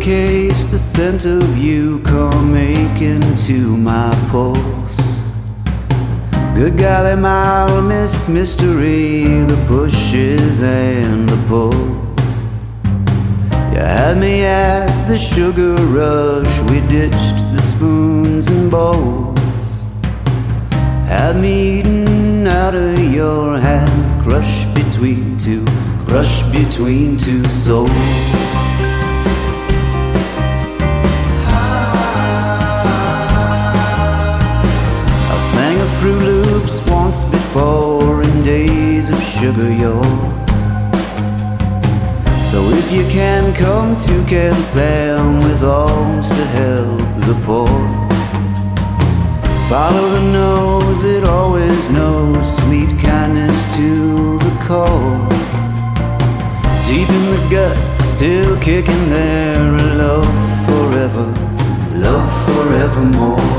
case, the scent of you come aching to my pulse. Good golly, my Miss Mystery, the pushes and the pulls. You had me at the sugar rush, we ditched the spoons and bowls. Had me eating out of your hand, crushed between two souls. I sang a Fruit Loops once before in days of sugar yore. So if you can come to Can Sam with alms to help the poor, follow the nose, it always knows sweet kindness to the core. Deep in the gut, still kicking there, love forever, love forevermore.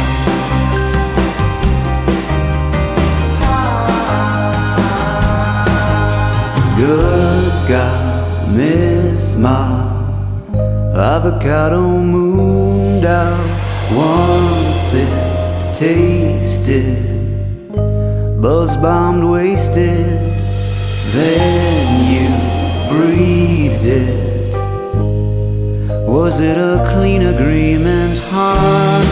Good God, Miss Ma, avocado mooned out, one sip tasted, buzz-bombed, wasted, then you breathed it. Was it a clean agreement, hon?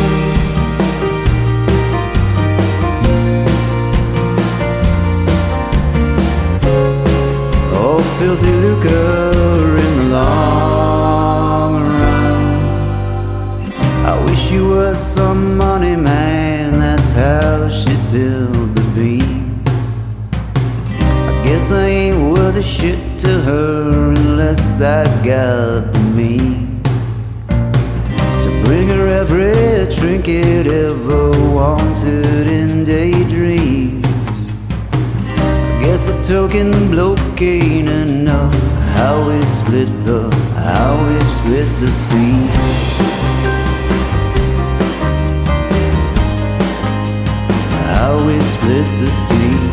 Oh, filthy lucre in the long run. I wish you were some money man, that's how she spilled the beans. I guess I ain't worth a shit to her unless I got the means to bring her every trinket ever wanted in daydreams. I guess a token bloke ain't enough. How we split the scene. How we split the scene.